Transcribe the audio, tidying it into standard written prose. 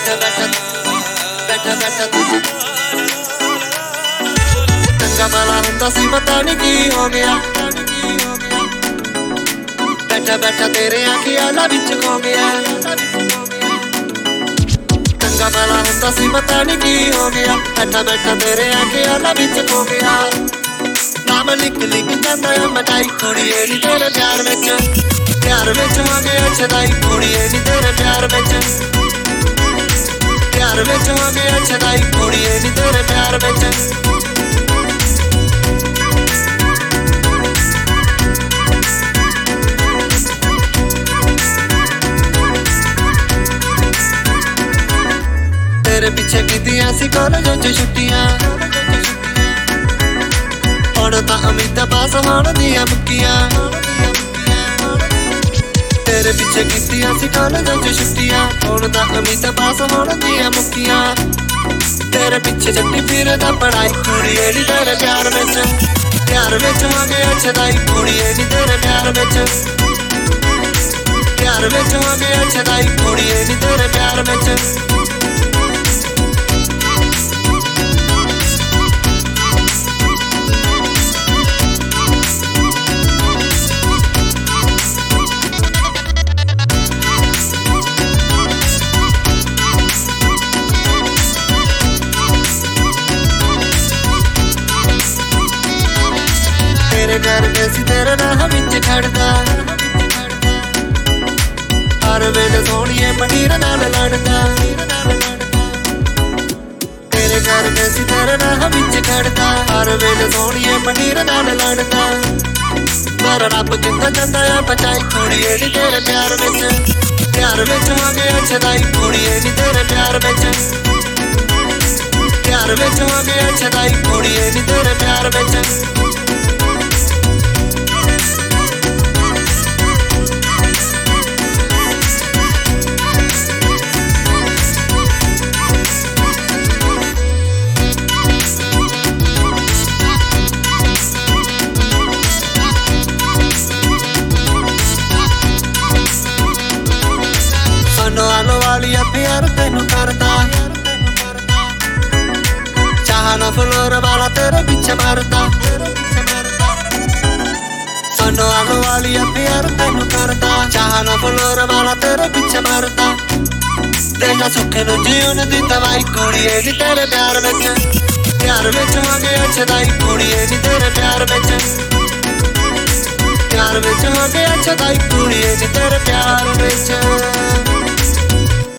बैठा बैठा बैठा बैठा चंगा भला हुंदा सी पता नहीं की हो गया बैठा बैठा तेरे ख्यालां विच खो गया चंगा भला हुंदा सी पता नहीं की हो गया बैठा बैठा तेरे ख्यालां विच खो गया नाम लिख लिख जांदा मटाई कुड़िए नी तेरे प्यार विच हो गया छदाई कुड़िए नी तेरे प्यार विच हो गया छदाई कुड़िए नी तेरे प्यार विच तेरे पीछे कीतियां सी कॉलेजों च छुट्टियां हुण तां उम्मीदां पास होण दियां मुक्कियां तेरे पीछे कीतियां सी कॉलेजों च छुट्टियां हुण तां उम्मीदां पास होण दियां मुक्कियां तेरे पीछे छड्डी फिरदा पढ़ाई कुड़िए नी तेरे प्यार विच हो गया छदाई कुड़िए नी तेरे प्यार विच हो गया छदाई कुड़िए नी तेरे प्यार विच तेरे घर सी तेरे राह विच खड़दा हर वेले सोहणिए पनीर नाल लड़दा तेरे घर सी तेरे राह विच खड़दा हर वेले सोहणिए पनीर नाल लड़दा पर रब जिंदा जांदा आ बचाई कुड़िए नी तेरे प्यार विच हो गया छदाई कुड़िए नी तेरे प्यार विच हो गया छदाई कुड़िए नी तेरे प्यार विच आलो वालिया प्यार तेनू करदा चाहना फ्लोर वाला तेरे पीछे मारदा सोनो आलो वालिया प्यार तेनू करदा चाहना फ्लोर वाला तेरे पीछे मारदा तेरा सुखे नू जीवन दी दवाई कुड़िए नी तेरे प्यार विच हो गया छदाई कुड़िए नी तेरे प्यार विच हो गया छदाई कुड़िए नी तेरे प्यार विच